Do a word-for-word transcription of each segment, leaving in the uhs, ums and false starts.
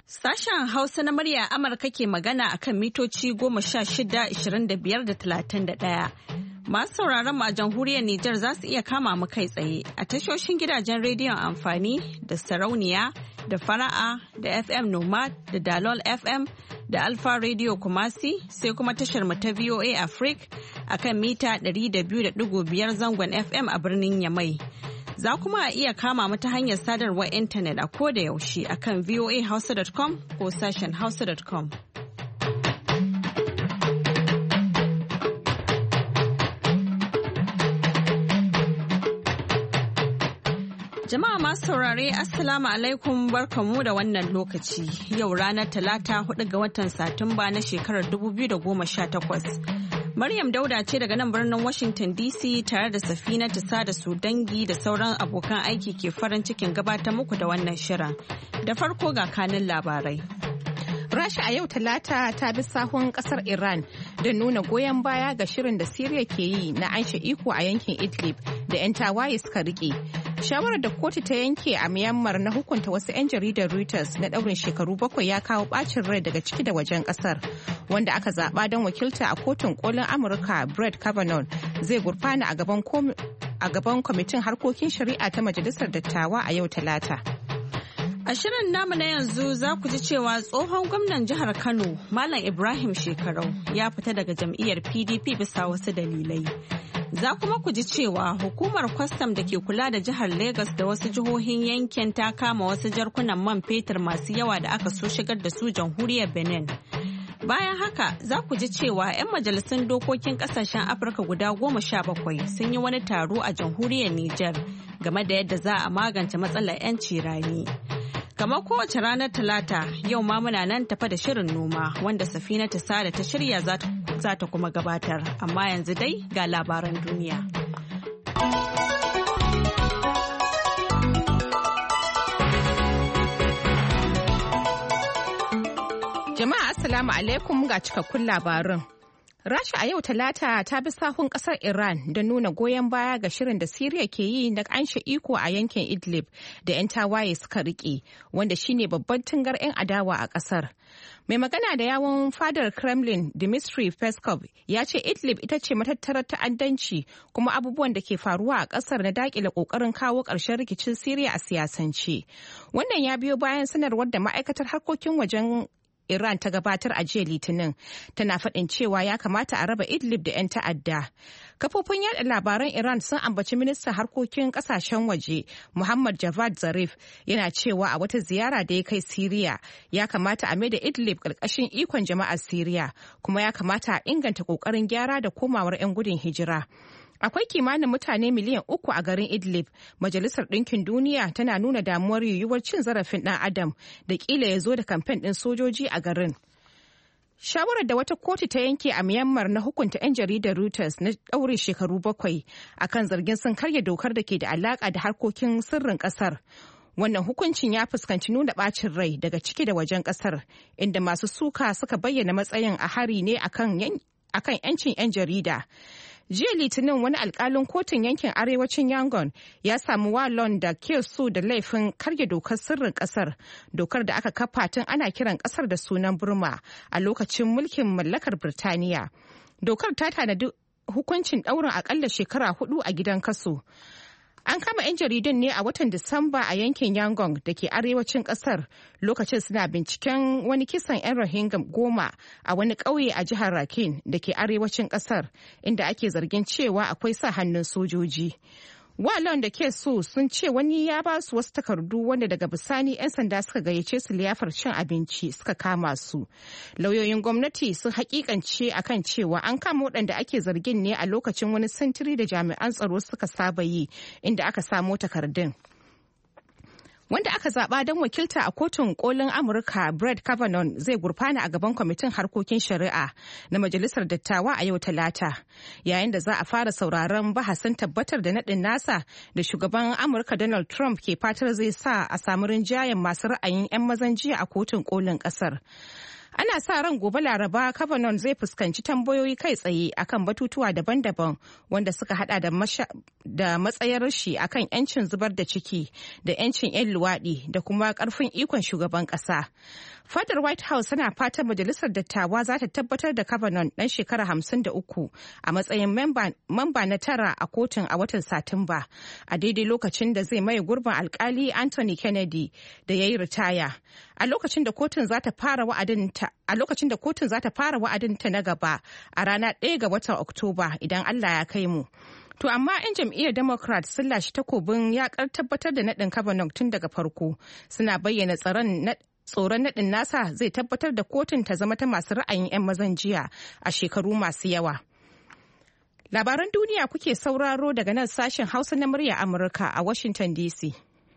Sashen Hausa na murya Amurka ke magana akan mitoci goma sha shida, ishirin da biyar da talatin da ɗaya. Masu sauraron mu a jamhuriyar Nijar za su iya kama mu kai tsaye a tashoshin gidajen rediyon amfani da sarauniya da fara'a da F M Nomad da Dalol F M da Alfa Radio Kumasi sai kuma tashar mu ta V O A Africa akan mita ɗari da biyu da ɗigo biyar zangon F M a birnin Yamai. Za kuma a iya kama mu ta hanyar sadarwar intanet a koda yaushe akan voa hausa dot com ko sashen hausa dot com. Jama'a masu saurare Assalamu alaikum barkanmu da wannan lokaci. Yau ranar Talata hudu ga watan Satumba na shekarar dubu biyu da goma sha takwas. Maryam Dauda ce daga nan birnin Washington D C tare da Safina Tisa da su dangi da sauran abokan aiki ke farin cikin gabatar muku da wannan shirin. Da farko ga kanin labarai. Rasha a yau Talata ta bi sahun kasar Iran don nuna goyon baya ga shirin da Siriya ke yi na anshe iko a yankin Idlib da 'yan tawaye suka rike. Shawarar da kotu ta yanke a Myanmar na hukunta wasu 'yan jaridar Reuters na ɗaurin shekaru bakwai ya kawo ɓacin rai daga ciki da wajen ƙasar. Wanda aka zaɓa don wakilta a kotun kolin Amurka Brett Kavanaugh zai gurfana a gaban kwamitin harkokin shari'a ta Majalisar Dattawa a yau Talata. A shirin namu na yanzu za ku ji cewa tsohon gwamnan jihar Kano Malam Ibrahim Shekarau ya fita daga jam'iyyar P D P bisa wasu dalilai. Za kuma ku ji cewa hukumar kwastam da ke kula da jihar Legas da wasu jihohin yankin ta kama wasu jarkunan man fetur masu yawa da aka so shigar da su jamhuriyar Benin. Bayan haka za ku ji cewa 'yan majalisun dokokin kasashen Afirka guda goma sha bakwai sun yi wani taro a jamhuriyar Nijar game da yadda za a magance matsalar 'yanci rani. Kamar kowace ranar Talata yau ma muna nan tafa da shirin noma wanda Safina Tisa ta shirya za ta kuma gabatar. Amma yanzu dai ga labaran duniya. Jama'a Assalamu alaikum ga cikakkun labarin. Rasha a yau Talata ta bi sahun kasar Iran don nuna goyon baya ga shirin da Siriya ke yi na anshe iko a yankin Idlib da 'yan tawaye suka rike, wanda shine babban tungar 'yan adawa a kasar. Mai magana da yawon fadar Kremlin Dmitry Peskov ya ce Idlib ita ce matattarar ta'addanci kuma abubuwan da ke faruwa a kasar na dakile kokarin kawo ƙarshen rikicin Siriya a siyasance. Wannan ya biyo bayan sanarwar da ma'aikatar harkokin wajen Iran ta gabatar a jiya Litinin tana faɗin cewa ya kamata a raba Idlib da 'yan ta'adda. Kafofin yada labaran Iran sun ambaci ministan harkokin kasashen waje Muhammad Javad Zarif yana cewa a wata ziyara da ya kai Siriya ya kamata a maida Idlib ƙarƙashin ikon jama'ar Siriya kuma ya kamata a inganta ƙoƙarin gyara da komawar 'yan gudun hijira. Akwai kimanin mutane miliyan uku a garin Idlib. Majalisar Ɗinkin Duniya tana nuna damuwar yiwuwar cin zarafin ɗan Adam da ƙila ya zo da kamfen ɗin sojoji a garin. Shawarar da wata kotu ta yanke a Myanmar na hukunta 'yan jaridar Reuters na ɗaure shekaru bakwai akan zargin sun karya dokar da ke da alaƙa da harkokin sirrin ƙasar. Wannan hukuncin ya fuskanci nuna ɓacin rai daga ciki da wajen ƙasar, inda masu suka suka bayyana matsayin a hari ne akan 'yancin 'yan jarida. Jiya Litinin wani alkalin kotun yankin arewacin Yangon ya samu Wallon da Kyushu da laifin karya dokar sirrin kasar, dokar da aka kafa tun ana kiran kasar da sunan Burma a lokacin mulkin mallakar Birtaniya. Dokar ta tanadi hukuncin ɗaurin akalla shekara hudu a gidan kaso. An kama 'yan jaridun ne a watan Disamba a yankin Yangon da ke arewacin kasar lokacin suna binciken wani kisan 'yan Rohingya goma a wani ƙauye a jihar Rakhine da ke arewacin kasar inda ake zargin cewa akwai sa hannun sojoji. Wallon da ke so sun ce wani ya ba su wasu takardu wanda daga bisani 'yan sanda suka gayyace su liyafar cin abinci suka kama su. Lauyoyin gwamnati sun hakikance akan cewa an kama waɗanda ake zargin ne a lokacin wani sintiri da jami'an tsaro suka saba yi inda aka samo takardun. Wanda aka zaba don wakilta a kotun kolin Amurka Brett Kavanaugh zai gurfana a gaban kwamitin harkokin shari'a na Majalisar Dattawa a yau Talata, yayin da za a fara sauraron bahasin tabbatar da naɗin nasa da shugaban Amurka Donald Trump ke fatar zai sa a samu rinjayen masu ra'ayin 'yan mazan jiya a kotun kolin ƙasar. Ana sa ran gobe Laraba Kavanaugh zai fuskanci tambayoyi kai tsaye akan batutuwa daban-daban wanda suka hada da, da matsayar shi akan 'yancin zubar da ciki da 'yancin 'yan luwaɗi da kuma ƙarfin ikon shugaban ƙasa. Fadar White House tana fatan majalisar dattawa za ta tabbatar da Kavanaugh ɗan shekara hamsin da uku a matsayin mamba na tara a kotun a watan Satumba a daidai lokacin da zai maye gurbin alkali Anthony Kennedy da ya yi ritaya. A lokacin da kotun za ta fara wa'adinta a lokacin da kotun za ta fara wa'adinta na gaba a ranar ɗaya ga watan Oktoba idan Allah ya kai mu. To amma 'yan jam'iyyar Democrat sun lashe takobin yakar tabbatar da naɗin Kavanaugh tun daga farko, suna bayyana tsaron tsoron naɗin nasa zai tabbatar da kotun ta zama ta masu ra'ayin 'yan mazan jiya a shekaru masu yawa. Labaran duniya kuke sauraro daga nan sashen Hausa na murya Amurka a Washington D C.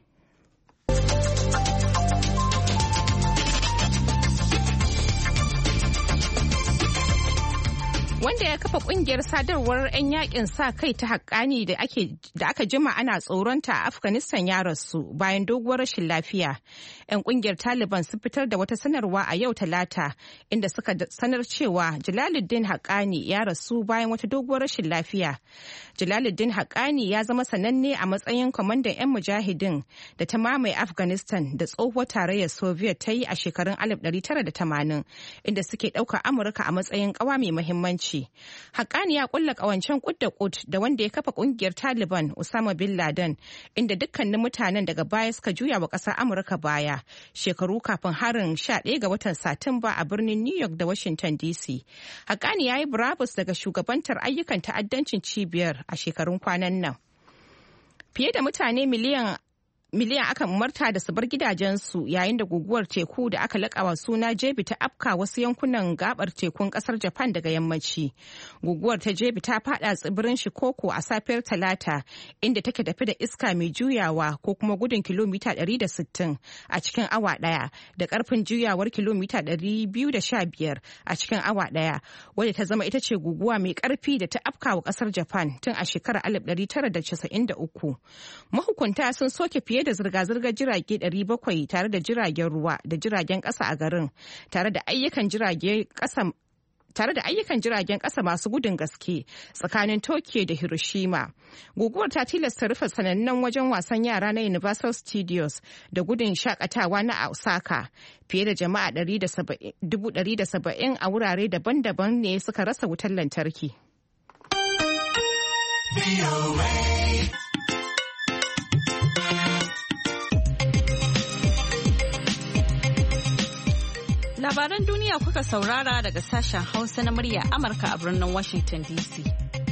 Wanda ya kafa kungiyar sadarwar 'yan yakin sa kai ta haƙƙani da aka jima ana tsoronta a Afghanistan ya rasu bayan doguwar rashin lafiya. 'Yan kungiyar Taliban sun fitar da wata sanarwa a yau Talata inda suka sanar cewa Jalaluddin Haqqani ya rasu bayan wata doguwar rashin lafiya. Jalaluddin Haqqani ya zama sananne a matsayin kwamandan 'yan mujahidin da ta mamaye Afghanistan da tsohuwar tarayyar Soviet ta yi a shekarun alif ɗari tara da tamanin inda suke ɗaukar Amurka a matsayin ƙawa mai muhimmanci. Haqqani ya kulla kawancen kud da kud da wanda ya kafa kungiyar Taliban Osama bin Laden inda dukkanin mutanen daga baya suka juya wa ƙasar Amurka baya shekaru kafin harin sha ɗaya ga watan Satumba a birnin New York da Washington D C. Haqqani ya yi burabus daga shugabantar ayyukan ta'addancin cibiyar a shekarun kwanan nan. Fiye da mutane miliyan miliyan aka umarta da su bar gidajensu yayin da guguwar teku da aka lakawa suna Jebi ta afka wasu yankunan gabar tekun kasar Japan daga yammaci. Guguwar ta Jebi ta fada tsibirin Shikoku a safiyar Talata inda take tafi da iska mai juyawa ko kuma gudun kilomita ɗari da sittin a cikin awa ɗaya da karfin juyawar kilomita ɗari biyu da sha biyar a cikin awa ɗaya, wadda ta zama ita ce guguwa mai karfi da ta afka wa kasar Japan tun a shekarar alif ɗari tara da casa'in da uku. Mahukunta sun soke fiye da zirga-zirgar jirage ɗari bakwai tare da jiragen ruwa da jiragen ƙasa a garin tare da ayyukan jirage ƙasa tare da ayyukan jiragen ƙasa masu gudun gaske tsakanin Tokyo da Hiroshima. Guguwar ta tilasta rufe sanannen wajen wasan yara na Universal Studios da gudun shakatawa na Osaka. Fiye da jama'a dubu ɗari da saba'in a wurare daban-daban ne suka rasa wutar lantarki. Labaran duniya kuka saurara daga sashen Hausa na murya Amurka a birnin Washington D C.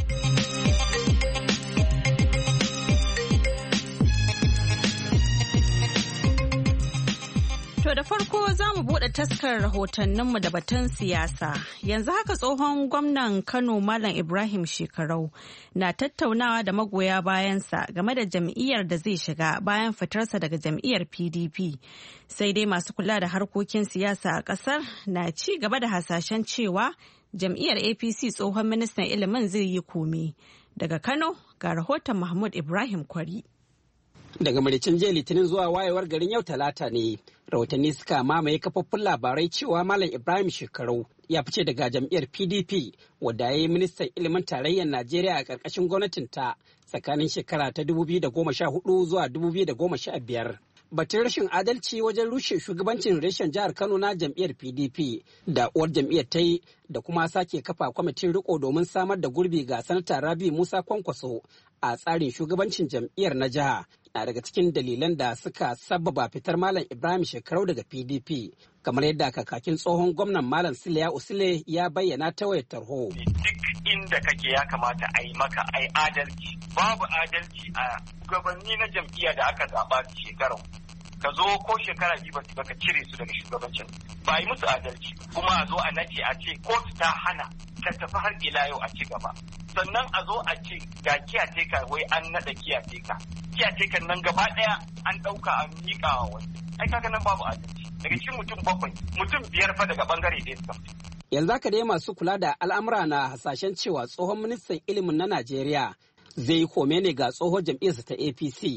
To da farko za mu buɗe taskar rahotanninmu da batun siyasa. Yanzu haka tsohon gwamnan Kano Malam Ibrahim Shekarau na tattaunawa da magoya bayansa game da jam'iyyar da zai shiga bayan fitarsa daga jam'iyyar P D P. Sai dai masu kula da harkokin siyasa a ƙasar na ci gaba da hasashen cewa jam'iyyar A P C tsohon ministan ilimin zai yi kome. Daga Kano ga rahoton Mahmud Ibrahim Kwari. Daga maricin jiya Litinin zuwa wayewar garin yau Talata ne, rahotanni suka mamaye kafofin labarai cewa Malam Ibrahim Shekarau ya fice daga jam'iyyar P D P wadda ya yi ministan ilimin tarayyar Najeriya a ƙarƙashin gwamnatinta tsakanin shekara ta dubu biyu da goma sha hudu zuwa dubu biyu da goma sha biyar. Batun rashin adalci wajen rushe shugabancin reshen jihar Kano na jam'iyyar P D P da uwar jam'iyyar ta yi da kuma sake kafa kwamitin riko domin samar da gurbi ga sanata Rabi Musa Kwankwaso a tsarin shugabancin jam'iyyar na jiha na daga cikin dalilan da suka sababa fitar Malam Ibrahim Shekarau daga P D P, kamar yadda kakakin tsohon gwamnan Malam Siliya Usile ya bayyana ta wayar tarho. Duk inda kake ya kamata a yi maka ai adalci. Babu adalci a shugabanni na jam'iyya da aka zaɓa Shekarau. Ka zo ko shekara biyu ba baka cire su daga shugabancin, ba yi musu adalci, kuma a zo a nace a ce kotu ta hana ka tafi har ila yau a ci gaba, sannan a zo a ce ga kiyateka wai an naɗa kiyateka kiyatekan nan gaba ɗaya an ɗauka an miƙa wa wani, ai kaga nan babu adalci. Daga cikin mutum bakwai mutum biyar fa daga bangare ɗaya suka fito. Yanzu haka dai masu kula da al'amura na hasashen cewa tsohon ministan ilimin na Najeriya zai yi kome ne ga tsohon jam'iyyarsa ta A P C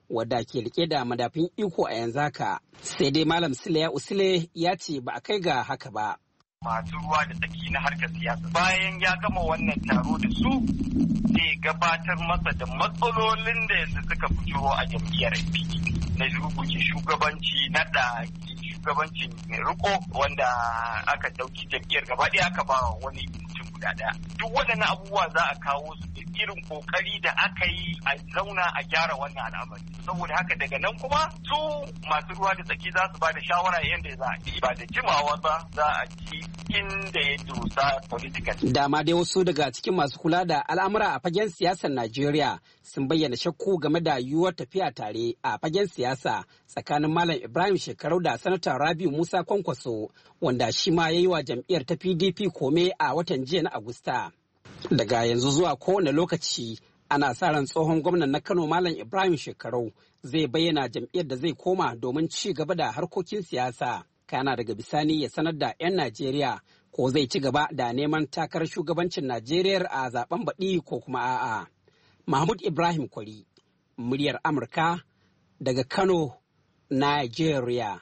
wadda ke rike da madafin iko a yanzu haka. Sai dai Malam Sule ya Usule ya ce ba a kai ga haka ba. Masu ruwa da tsaki na harkar siyasa bayan ya gama wannan taro da su zai gabatar masa da matsalolin da yanzu suka fito a jam'iyyar P D P na rubuce shugabanci na da shugabancin riko wanda aka dauki jam'iyyar gaba ɗaya aka ba wani mutum guda ɗaya. Duk waɗannan abubuwa za a kawo su da irin kokari da aka yi a zauna a gyara wannan al'amari. Saboda haka daga nan kuma su masu ruwa da tsaki za su ba da shawara yadda za a yi ba da jimawa ba za a ci inda ya dosa political. Dama dai wasu daga cikin masu kula da al'amura a fagen siyasar Najeriya sun bayyana shakku game da yiwuwar tafiya tare a fagen siyasa tsakanin Malam Ibrahim Shekarau da Sanata Rabiu Musa Kwankwaso wanda shi ma ya yi wa jam'iyyar ta P D P kome a watan jiya na Agusta. Daga yanzu zuwa kowane lokaci ana sa ran tsohon gwamnan na Kano Malam Ibrahim Shekarau zai bayyana jam'iyyar da zai koma domin ci gaba da harkokin siyasa. Kana daga bisani ya sanar da 'yan Najeriya ko zai ci gaba da neman takarar shugabancin Najeriya a zaben baɗi ko kuma a'a. Mahmud Ibrahim Kwari, muryar Amurka daga Kano, Najeriya.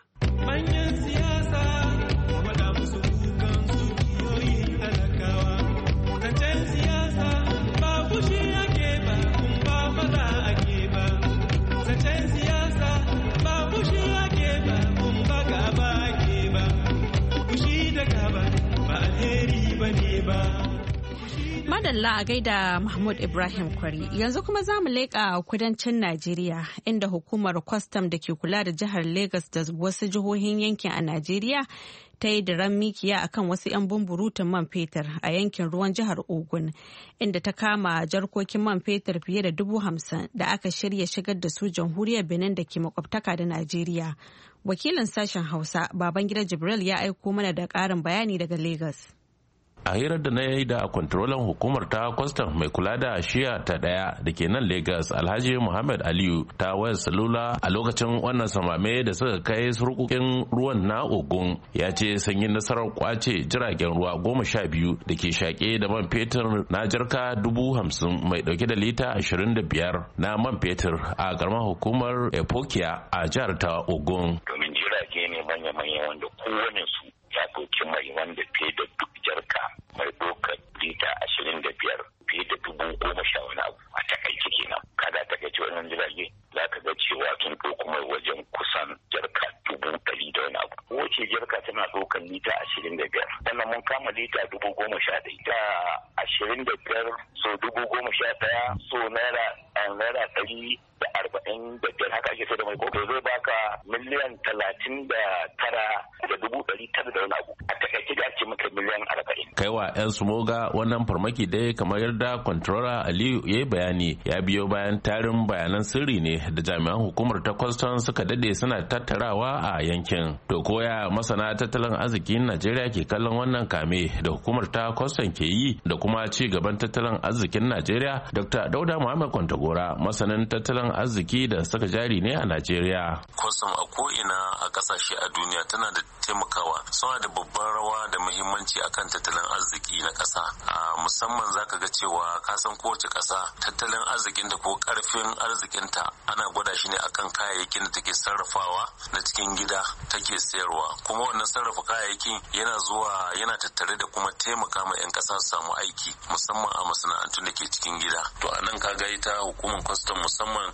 Madalla a gaida Mahmud Ibrahim Kwari. Yanzu kuma za mu leƙa kudancin Najeriya inda hukumar kwastam da ke kula da jihar Legas da wasu jihohin yankin a Najeriya ta yi diran mikiya akan wasu 'yan bumburutun man fetur a yankin ruwan jihar Ogun inda ta kama jarkokin man fetur fiye da dubu hamsin da aka shirya shigar da su jamhuriyar Benin da ke makwabtaka da Najeriya. Wakilin sashen Hausa Babangida Jibril ya aiko mana da ƙarin bayani daga Legas. A hirar da na yi da kwantarolan hukumar ta kwastam mai kula da shiya ta daya da ke nan Lagos Alhaji Muhammad Aliyu ta wayar salula a lokacin wannan samame da suka kai surkukin ruwan na Ogun ya ce sun yi nasarar kwace jiragen ruwa goma sha biyu da ke shaƙe da man fetur na jarka dubu hamsin mai ɗauke da lita ashirin da biyar na man fetur a ƙaramar hukumar Epokia a jihar ta Ogun. Domin jirage ne manya-manya wanda kowane su ya ɗauki mai wanda fiye da duk jarka mai ɗaukar lita ashirin da biyar fiye da dubu goma sha wani abu a takaice kenan. Kada takaice wannan jirage za ka ga cewa sun ɗauko mai wajen kusan jarka dubu ɗari da wani abu. Wace jarka tana ɗaukar lita ashirin da biyar. Sannan mun kama lita dubu goma sha ɗaya. Da ashirin da biyar so dubu goma sha ɗaya so naira naira ɗari da arba'in da biyar haka ake so da mai koko zai baka miliyan talatin da tara da dubu ɗari tara da wani abu a takaice da ake maka miliyan arba'in. Kaiwa 'yan sumoga wannan farmaki dai kamar yadda kwantarola Aliyu ya yi bayani ya biyo bayan tarin bayanan sirri ne da jami'an hukumar ta kwastam suka dade suna tattarawa a yankin. To koya masana tattalin arzikin Najeriya ke kallon wannan kame da hukumar ta kwastam ke yi da kuma ci gaban tattalin arzikin Najeriya? Dokta Dauda Muhammad Kwantagora masanin tattalin arziki da saka jari ne a Najeriya. Kwastam a ko'ina a kasashe a duniya tana da taimakawa suna da babban rawa da muhimmanci akan tattalin arziki na ƙasa. Musamman zaka ga cewa kasan kowace ƙasa tattalin arzikin da ko ƙarfin arzikinta ana gwada shi ne akan kayayyakin da take sarrafawa na cikin gida take sayarwa. Kuma wannan sarrafa kayayyakin yana zuwa yana tattare da kuma taimaka ma 'yan ƙasa su samu aiki musamman a masana'antun da ke cikin gida. To a nan kaga ita hukumar kwastam musamman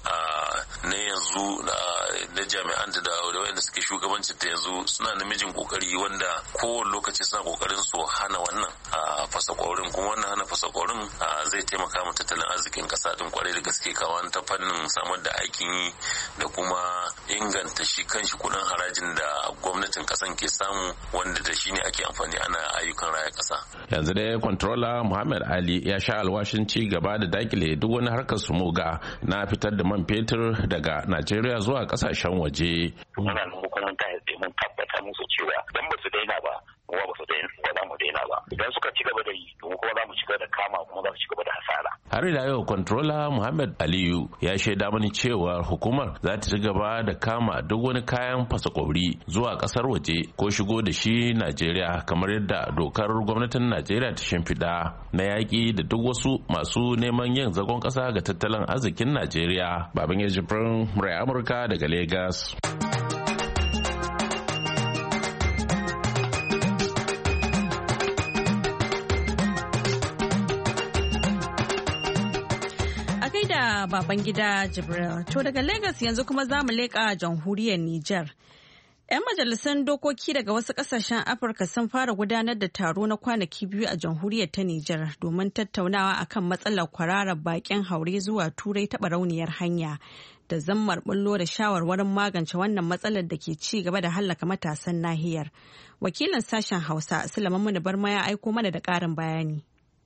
na yanzu na jami'an da wanda suke shugabancin ta yanzu suna namijin kokari wanda kowane lokaci suna kokarin su hana wannan fasa kwaurin kuma wannan hana fasa kwaurin zai taimaka ma tattalin arzikin kasa din kwarai da gaske kawan ta fannin samar da aikin yi da kuma inganta shi kanshi kudin harajin da gwamnatin kasan ke samu wanda da shi ne ake amfani ana ayyukan raya kasa. Yanzu dai controller Muhammad Ali ya sha alwashin ci gaba da dakile duk wani harkar sumoga na fitar da man fetur daga Najeriya zuwa kasashen waje. Muna nan hukumar ta mun tabbata musu cewa dan ba su daina ba kuma ba su daina ba za mu daina ba idan suka ci gaba da yi to kuma za mu ci gaba da kama kuma za su ci gaba da hasara. Har ila yau controller Muhammad Aliyu ya shaida mani cewa hukumar za ta ci gaba da kama duk wani kayan fasa kwauri zuwa kasar waje ko shigo da shi Najeriya kamar yadda dokar gwamnatin Najeriya ta shimfiɗa na yaƙi da duk wasu masu neman yin zagon ƙasa ga tattalin arzikin Najeriya. Babangida Jibrin, Murai Amurka daga Lagos. da Babangida Jibril. To daga Lagos yanzu kuma za mu leƙa jamhuriyar Nijar. 'Yan majalisun dokoki daga wasu ƙasashen Afirka sun fara gudanar da taro na kwanaki biyu a jamhuriyar ta Nijar domin tattaunawa akan matsalar kwararar baƙin haure zuwa turai ta barauniyar hanya da zammar bullo da shawarwarin magance wannan matsalar da ke ci gaba da hallaka matasan nahiyar. Wakilin sashen Hausa Sulaiman Muni Barma ya aiko mana da ƙarin bayani.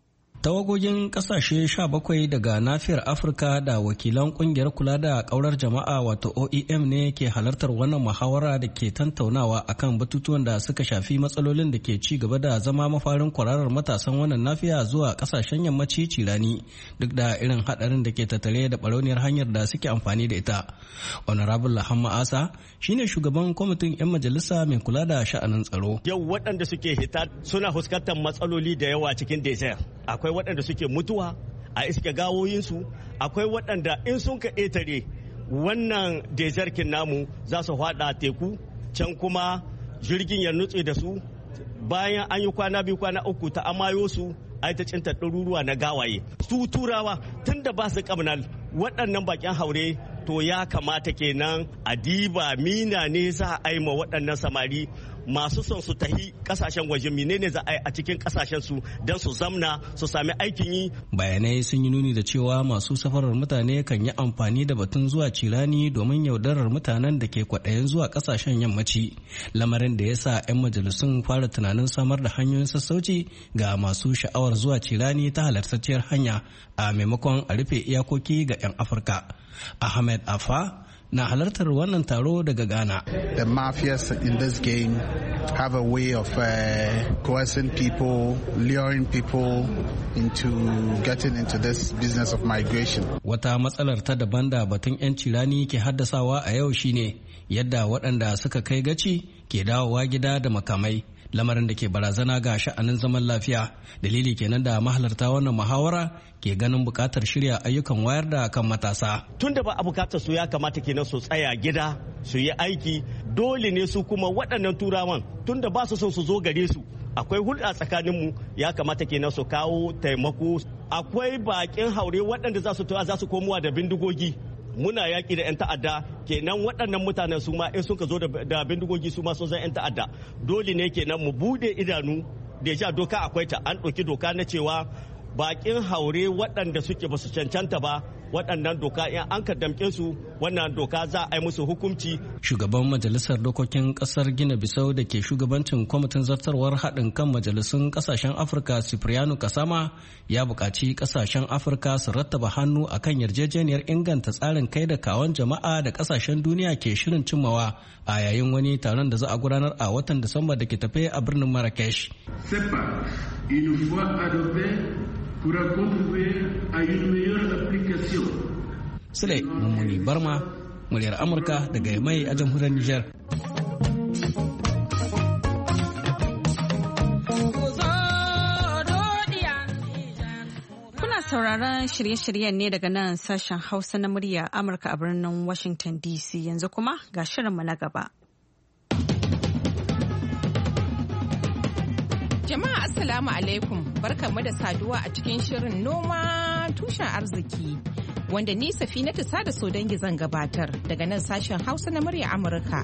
Tawagogin kasashe sha bakwai daga nafiyar Afirka da wakilan kungiyar kula da kaurar jama'a wato O E M ne ke halartar wannan muhawara da ke tantaunawa akan batutuwan da suka shafi matsalolin da ke ci gaba da zama mafarin kwararar matasan wannan nafiya zuwa kasashen yammaci cirani duk da irin hadarin da ke tattare da barauniyar hanyar da suke amfani da ita. Honorable Hamma Asa shine shugaban kwamitin 'yan majalisa mai kula da sha'anin tsaro. Yau waɗanda suke hita suna fuskantar matsaloli da yawa cikin desert. Akwai waɗanda suke mutuwa a iske gawoyinsu, akwai waɗanda in sun ka ƙetare wannan deserkin namu za su faɗa teku, can kuma jirgin ya nutse da su, bayan an yi kwana biyu kwana uku ta amayo su ai ta cinta ɗaruruwa na gawaye. Su turawa tun da ba su ƙamnal waɗannan bakin haure to ya kamata kenan a diba mina ne za a yi ma waɗannan samari masu son su tahi kasashen waje menene za a yi a cikin kasashen su don su zamna su sami aikin yi. Bayanai sun yi nuni da cewa masu safarar mutane kan yi amfani da batun zuwa cirani domin yaudarar mutanen da ke kwaɗayin zuwa kasashen yammaci, lamarin da ya sa 'yan majalisun fara tunanin samar da hanyoyin sassauci ga masu sha'awar zuwa cirani ta halartacciyar hanya a maimakon a rufe iyakoki ga 'yan Afirka. Ahmed Afa na halartar wannan taro daga Ghana. The mafias in this game have a way of uh, coercing people, luring people into getting into this business of migration. Wata matsalar ta daban da batun 'yanci rani ke haddasawa a yau shine yadda waɗanda suka kai gaci ke dawowa gida da makamai. Lamarin da ke barazana ga sha'anin zaman lafiya. Dalili kenan da mahalarta wannan muhawara ke ganin bukatar shirya ayyukan wayar da kan matasa. Tun da ba a bukatar su ya kamata kenan su tsaya gida su yi aiki, dole ne su kuma waɗannan turawan tun da ba su son su zo gare su. Akwai hulɗa tsakaninmu ya kamata kenan su kawo taimako. Akwai baƙin haure waɗanda za su za su komowa da bindigogi. Muna yaƙi da 'yan ta'adda kenan waɗannan mutanen su ma in suka zo da bindigogi su ma sun zan 'yan ta'adda dole ne kenan mu bude idanu da ja doka akwai ta an ɗauki doka na cewa baƙin haure waɗanda suke ba su cancanta ba waɗannan doka in an ka damƙe su wannan doka za a yi musu hukunci. Shugaban majalisar dokokin ƙasar Gina Bisau da ke shugabancin kwamitin zartarwar haɗin kan majalisun ƙasashen Afirka Cipriano Kasama ya buƙaci ƙasashen Afirka su rattaba hannu akan yarjejeniyar inganta tsarin kai da kawon jama'a da ƙasashen duniya ke shirin cimmawa a yayin wani taron da za a gudanar a watan Disamba da ke tafe a birnin Marrakesh. pourra contribuer à une meilleure application. Sule Mummuni Barma, muryar Amurka daga Yamai a jamhuriyar Nijar. Kuna sauraron shirye-shiryen ne daga nan sashen Hausa na murya Amurka a birnin Washington D C, yanzu kuma ga shirinmu na gaba. Jama'a Assalamu alaikum, barkanmu da saduwa a cikin shirin noma tushen arziki wanda ni Safinatu Sada Sodangi zan gabatar daga nan sashen Hausa na murya Amurka.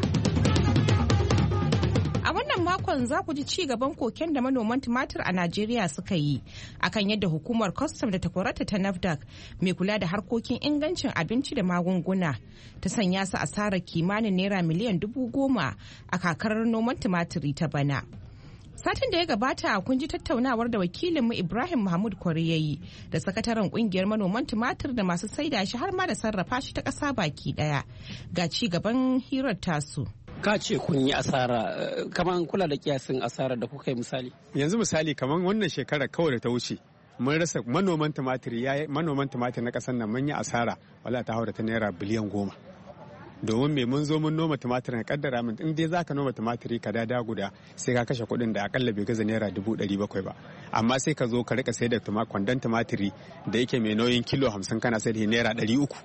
A wannan makon za ku ji ci gaban koken da manoman tumatir a Najeriya suka yi akan yadda hukumar kwastam da takwarata ta NAFDAC mai kula da harkokin ingancin abinci da magunguna ta sanya su asarar kimanin naira miliyan dubu goma a kakar noman tumatiri ta bana. Satin da ya gabata kun ji tattaunawar da wakilinmu Ibrahim Mahmud Kwari ya yi da sakataren kungiyar manoman tumatir da masu saida shi har ma da sarrafa shi ta ƙasa baki ɗaya. Ga ci gaban hirar tasu. Ka ce kun yi asara, kamar kula da kiyasin asara da kuka yi misali. Yanzu misali kamar wannan shekara kawai da ta wuce mun rasa manoman tumatir ya manoman tumatir na kasar nan mun yi asara wala ta haura ta naira biliyan goma. Domin me mun zo mun noma tumatir na kaddara min in dai zaka noma tumatiri ka dada guda sai ka kashe kuɗin da akalla bai gaza naira dubu ɗari bakwai ba, amma sai ka zo ka rika sai da kwandon tumatiri da yake mai nauyin kilo hamsin kana sai da naira ɗari uku.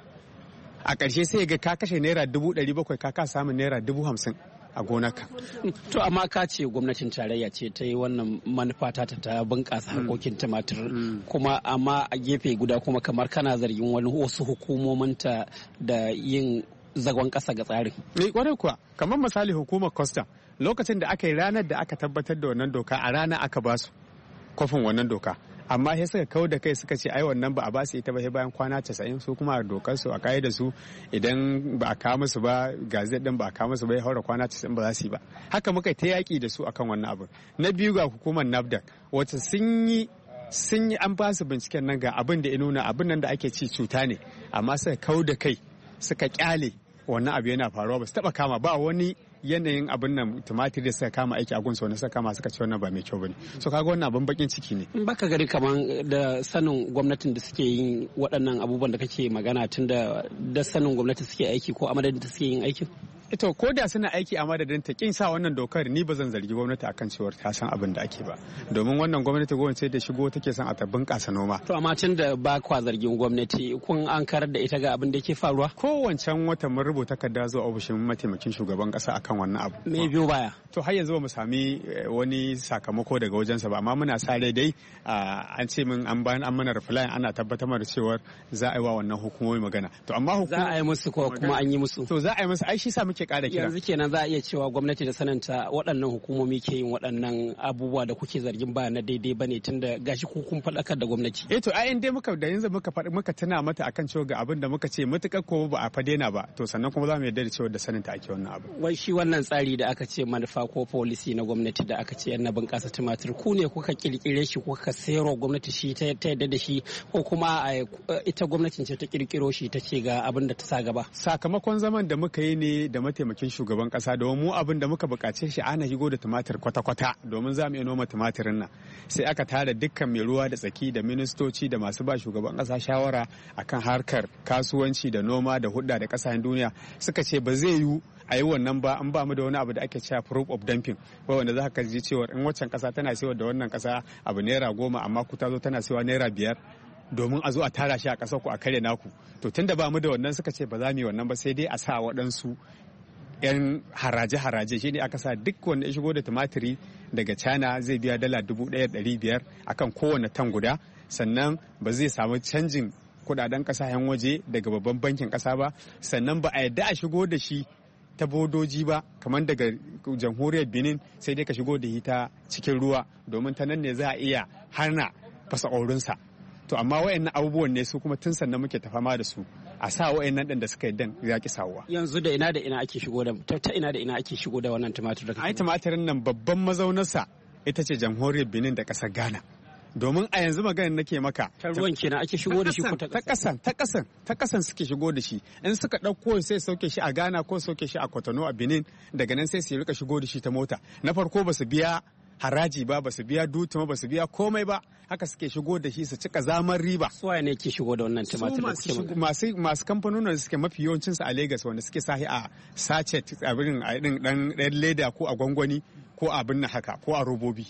A ƙarshe sai ga ka kashe naira dubu ɗari bakwai ka ka samun naira dubu hamsin a gonarka. To amma ka ce gwamnatin tarayya ce ta yi wannan manufa ta ta bunƙasa harkokin tumatir kuma amma a gefe guda kuma kamar kana zargin wani wasu hukumominta da yin zagon ƙasa ga tsarin. Ne kwarai kuwa kamar misali hukumar Costa lokacin da aka yi ranar da aka tabbatar da wannan doka a rana aka ba su kofin wannan doka. Amma sai suka kawo da kai suka ce ai wannan ba a ba su ita ba sai bayan kwana casa'in su kuma a dokar su a da su idan ba a kawo musu ba gazet din ba a kawo musu ba ya haura kwana casa'in ba za su yi ba. Haka muka ta yaki da su akan wannan abu. Na biyu ga hukumar NAFDAC wacce sun yi sun yi an ba su binciken nan ga abin da ya nuna abin nan da ake ci cuta ne amma suka kawo da kai suka kyale wannan abu yana faruwa ba su taba kama ba wani yanayin abin nan tumatir da suka kama aiki a gunsa wani suka kama suka ce wannan ba mai kyau bane so kaga wannan abin bakin ciki ne. Baka gari kaman da sanin gwamnatin da suke yin waɗannan abubuwan da kake magana tun da da sanin gwamnati suke aiki ko a madadin da suke yin aikin? Ito ko da suna aiki a madadin ta kin sa wannan dokar ni ba zan zargi gwamnati akan cewar ta san abin da ake ba domin wannan gwamnati gwamnati da shigo take son a ta bunƙasa noma. To amma tun da ba kwa zargin gwamnati kun an karar da ita ga abin da yake faruwa? Kowancan wata mun rubuta takarda zuwa ofishin mataimakin shugaban ƙasa akan wannan abu. Me biyo baya? To har yanzu ba mu sami wani sakamako daga wajensa ba amma muna sa rai dai an ce min an bayan an mana reply ana tabbatar da cewar za a yi wa wannan hukumomi magana. To amma za a yi musu ko kuma an yi musu. To za a yi musu ai shi sa muke ƙara kira. Yanzu kenan za a iya cewa gwamnati da sananta waɗannan hukumomi ke yin waɗannan abubuwa da kuke zargin ba na daidai bane tunda gashi ku kun faɗakar da gwamnati. Eh to ai dai muka da yanzu muka faɗi muka tuna mata akan cewa ga abin da muka ce mutukar ko ba a fadena ba to sannan kuma za mu yarda da cewa da sananta ake wannan abu. Wai shi wannan tsari da aka ce manufa ko policy na gwamnati da aka ce na bunƙasa tumatir ku ne kuka kirkire shi kuka sayarwa gwamnati shi ta yarda da shi ko kuma ita gwamnatin ce ta kirkiro shi ta ce ga abin da ta sa gaba. Sakamakon zaman da muka yi ne da mataimakin shugaban kasa domin mu abin da muka bukace shi ana higo da tumatir kwata-kwata domin za mu iya noma tumatirin nan sai aka tara dukkan mai ruwa da tsaki da ministoci da masu ba shugaban kasa shawara akan harkar kasuwanci da noma da hudda da kasashen duniya suka ce ba zai yiwu a yi wannan ba an ba mu da wani abu da ake cewa proof of dumping ba wanda za ka ji cewa in waccan kasa tana sayar da wannan kasa abu naira goma amma ku ta zo tana sayar naira biyar domin a zo a tara shi a ƙasar ku a kare naku to tunda ba mu da wannan suka ce ba za mu yi wannan ba sai dai a sa waɗansu yan haraje-haraje shi ne aka sa duk wanda ya shigo da tumatiri daga China zai biya dala dubu ɗaya ɗari biyar akan kowane tan guda sannan ba zai samu canjin kudaden ƙasashen waje daga babban bankin ƙasa ba sannan ba a yadda a shigo da shi ta bodoji ba kamar daga jamhuriyar Benin sai dai ka shigo da ita cikin ruwa domin ta nan ne za a iya hana fasa ƙaurinsa. To amma wayannan abubuwan ne su kuma tun sannan muke ta fama da su a sa wayannan ɗin da suka yi dan ya ki sawowa. Yanzu da ina da ina ake shigo da ta ina da ina ake shigo da wannan tumatir da ai tumatirin nan babban mazaunarsa ita ce jamhuriyar Benin da ƙasar Ghana. Domin a yanzu maganar nake maka ta ruwan kenan ake shigo da shi ko ta kasan ta kasan ta kasan suke shigo da shi in suka dauko sai sauke shi a Ghana ko sauke shi a Cotonou a Benin daga nan sai su rika shigo da shi ta mota na farko ba su biya haraji ba ba su biya dutuma ba su biya komai ba haka suke shigo da shi su cika zaman riba. Su waye ne ke shigo da wannan tumatir da suke masu masu kamfanonin da suke mafi yawancin su a Lagos wanda suke sahi a sachet abin a din dan leda ko a gwangwani ko abin nan haka ko a robobi.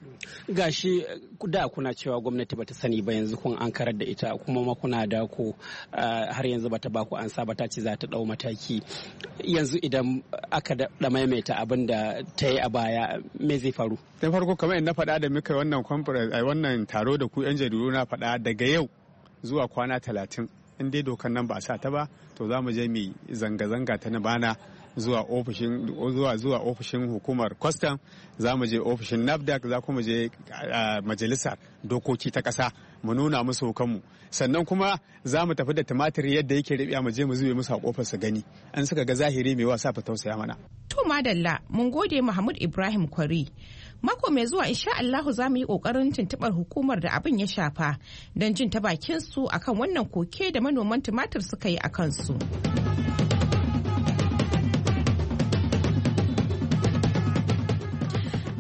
Gashi da kuna cewa gwamnati bata sani ba yanzu kun an karar da ita kuma ma kuna da ku har yanzu bata baku an sa bata ce za ta dau mataki yanzu idan aka da maimaita abin da ta yi a baya me zai faru? Da farko kamar na faɗa da muka wannan conference a wannan taro da ku yan jaridu na faɗa daga yau zuwa kwana talatin in dai dokan nan ba a sa ta ba to za mu je mu zanga-zanga ta na bana zuwa ofishin zuwa zuwa ofishin hukumar kwastam za mu je ofishin NAFDAC za kuma je majalisar dokoki ta ƙasa mu nuna musu hukanmu sannan kuma za mu tafi da tumatir yadda yake rabiya mu je mu zube musu a kofar su gani an suka ga zahiri mai wasa fa tausaya mana. To madalla mun gode Mahmud Ibrahim Kwari. Mako mai zuwa insha Allahu za mu yi kokarin tuntubar hukumar da abin ya shafa don jin ta bakin su akan wannan koke da manoman tumatir suka yi a kansu.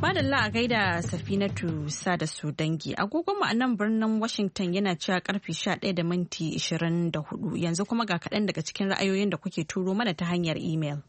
madalla a gaida Safinatu Sada Sudangi. Agogon mu a nan birnin Washington yana cewa karfe sha ɗaya da minti ishirin da hudu. Yanzu kuma ga kaɗan daga cikin ra'ayoyin da kuke turo mana ta hanyar imel.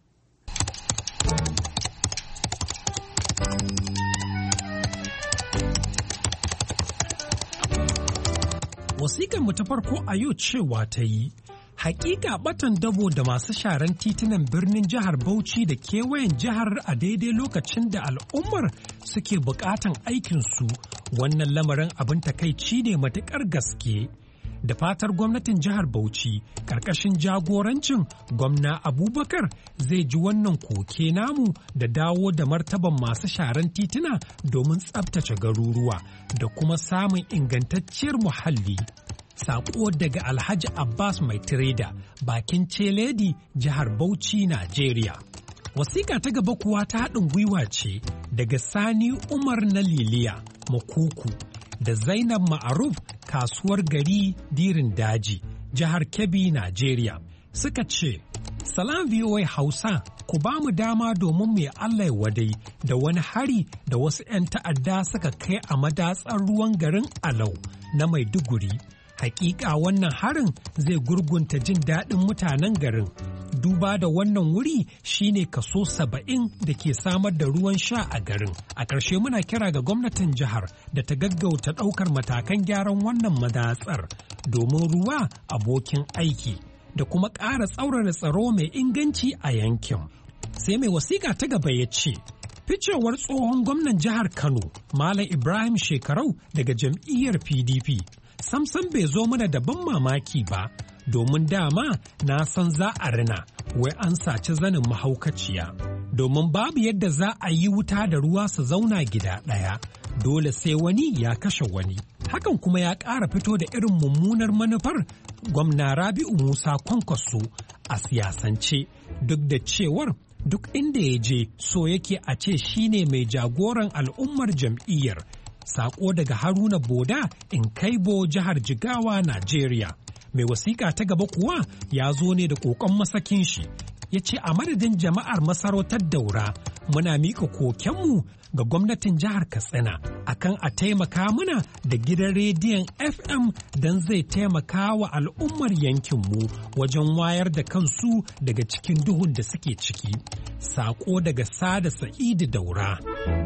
Wasiƙar mu ta farko a yau cewa ta yi, hakika batan dabo da masu sharan titunan birnin jihar Bauchi da kewayen jihar a daidai lokacin da al'ummar suke bukatan aikinsu, wannan lamarin abin takaici ne matuƙar gaske. Da fatar gwamnatin jihar Bauchi ƙarƙashin jagorancin gwamna Abubakar zai ji wannan koke namu da dawo da martaban masu sharan tituna domin tsabtace garuruwa da kuma samun ingantacciyar muhalli. Saƙo daga Alhaji Abbas Mai Tireda, bakin Celedi, jihar Bauchi, Najeriya. Wasiƙa ta gaba kuwa ta haɗin gwiwa ce daga Sani Umar na Liliya, Makuku, da Zainab Ma'aruf, kasuwar gari Dirin Daji, jihar Kebbi, Najeriya. Suka ce, Salam V O A Hausa, ku ba mu dama domin mu yi Allah wadai da wani hari da wasu 'yan ta'adda suka kai a madatsar ruwan garin Alau na Maiduguri. Hakika wannan harin zai gurgunta jin daɗin mutanen garin. Duba da wannan wuri shine kaso saba'in da ke samar da ruwan sha a garin. A ƙarshe muna kira ga gwamnatin jihar da ta gaggauta ɗaukar matakan gyaran wannan madatsar domin ruwa abokin aiki da kuma ƙara tsaurara tsaro mai inganci a yankin. Sai mai wasiƙa ta gaba ya ce, ficewar tsohon gwamnan jihar Kano, Malam Ibrahim Shekarau daga jam'iyyar P D P. Samsam bai zo mana da ban mamaki ba, domin dama na san za a rina, wai an saci zanin mahaukaciya. Domin babu yadda za a yi wuta da ruwa su zauna gida ɗaya, dole sai wani ya kashe wani. Hakan kuma ya ƙara fito da irin mummunar manufar gwamna Rabi'u Musa Kwankwaso a siyasance, duk da cewar duk inda ya je so yake a ce shine mai jagoran al'ummar jam'iyyar. Sako daga Haruna Boda in Kaibo, jihar Jigawa, Najeriya. Mai wasiƙa ta gaba kuwa ya zo ne da ƙoƙon masakin shi. Ya ce a madadin jama'ar masarautar Daura muna miƙa kokenmu ga gwamnatin jihar Katsina akan a taimaka muna da gidan rediyon F M don zai taimaka wa al'ummar yankinmu wajen wayar da kansu daga cikin duhun da suke ciki. Sako daga Sada Sa'idu Daura.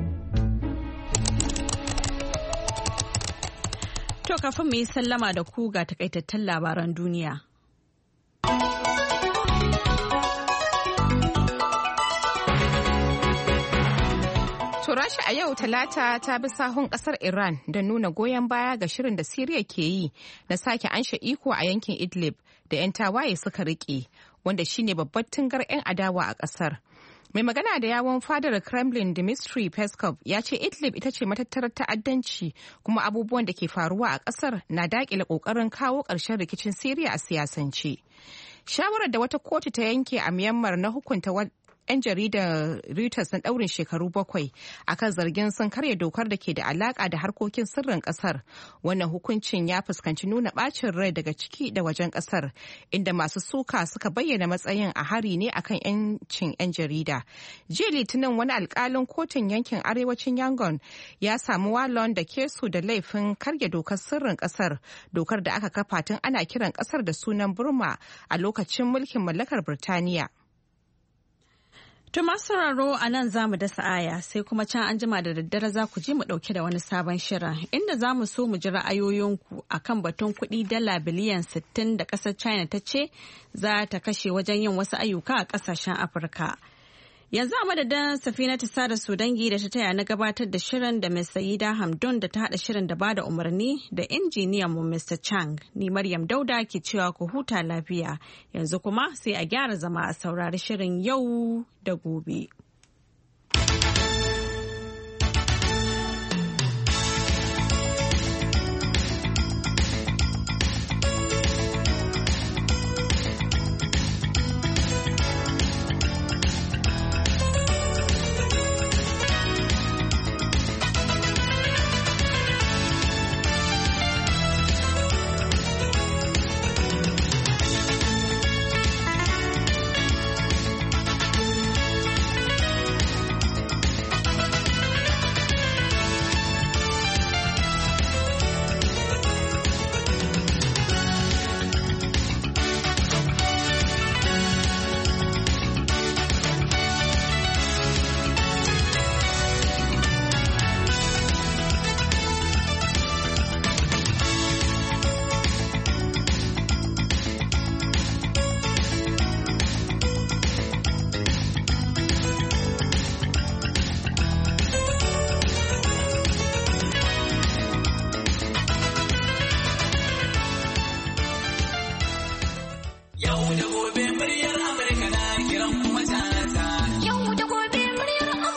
To kafin mu yi sallama da ku ga takaitattun labaran duniya. To Rasha a yau Talata ta bi sahun kasar Iran da nuna goyon baya ga shirin da Siriya ke yi na sake anshe iko a yankin Idlib da 'yan tawaye suka rike, wanda shine babbar tungar 'yan adawa a kasar. Mai magana da yawon fadar Kremlin Dmitry Peskov ya ce Idlib ita ce matattarar ta'addanci kuma abubuwan da ke faruwa a ƙasar na daƙile ƙoƙarin kawo ƙarshen rikicin Siriya a siyasance. Shawarar da wata kotu ta yanke a Myanmar na hukunta 'yan jaridar Reuters na ɗaurin shekaru bakwai akan zargin sun karya dokar da ke da alaƙa da harkokin sirrin ƙasar. Wannan hukuncin ya fuskanci nuna ɓacin rai daga ciki da wajen ƙasar, inda masu suka suka bayyana matsayin a hari ne akan 'yancin 'yan jarida. Jiya Litinin wani alƙalin kotun yankin arewacin Yangon ya samu Wallon da Kesu da laifin karya dokar sirrin ƙasar, dokar da aka kafa tun ana kiran ƙasar da sunan Burma a lokacin mulkin mallakar Birtaniya. To masu sauraro a nan za mu dasa aya sai kuma can an jima da daddare za ku ji mu ɗauke da wani sabon shirin inda za mu so mu ji ra'ayoyinku a kan batun kuɗi dala biliyan sittin da ƙasar China ta ce za ta kashe wajen yin wasu ayyuka a ƙasashen Afirka. Yanzu a madadin Safinatu Sada Sudangi da ta taya na gabatar da shirin da Miz Saida Hamdun da ta haɗa shirin da bada umarni da injiniyan mu Mister Chang, ni Maryam Dauda ke cewa ku huta lafiya. Yanzu kuma sai a gyara zama a saurari shirin yau da gobe.